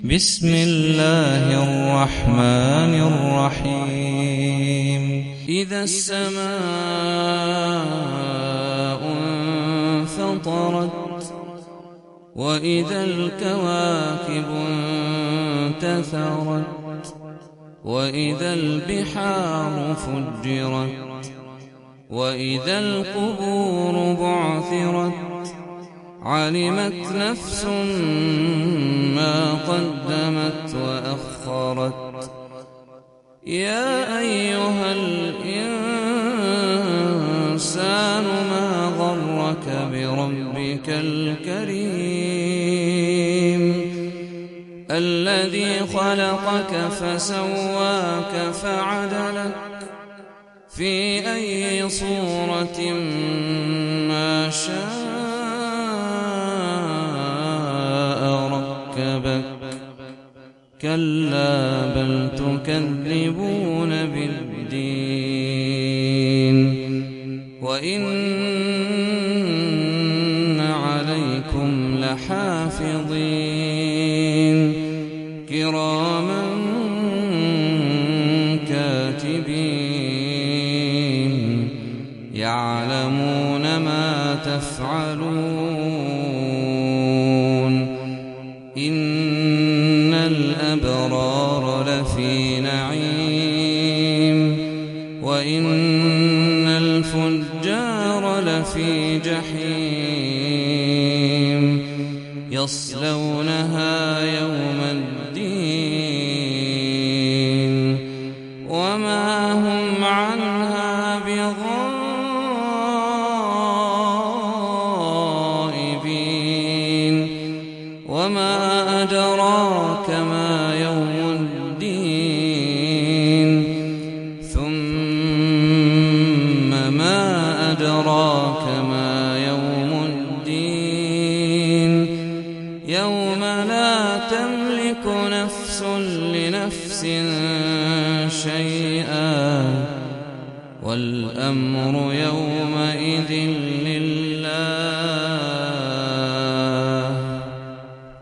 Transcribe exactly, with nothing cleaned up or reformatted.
بسم الله الرحمن الرحيم إذا السماء انفطرت وإذا الكواكب انتثرت وإذا البحار فجرت وإذا القبور بعثرت علمت نفس ما قدمت وأخرت يا أيها الإنسان ما غرك بربك الكريم الذي خلقك فسواك فعدلك في أي صورة ما شاء كلا بل تكذبون بالدين وإن عليكم لحافظين كراما كاتبين يعلمون ما تفعلون إن الأبرار لفي نعيم وإن الفجار لفي جحيم يصلونها يوم الدين وما هم عنها بغائبين وما أدراك ما يوم الدين ثم ما أدراك ما يوم الدين يوم لا تملك نفس لنفس شيئا والأمر يومئذ لله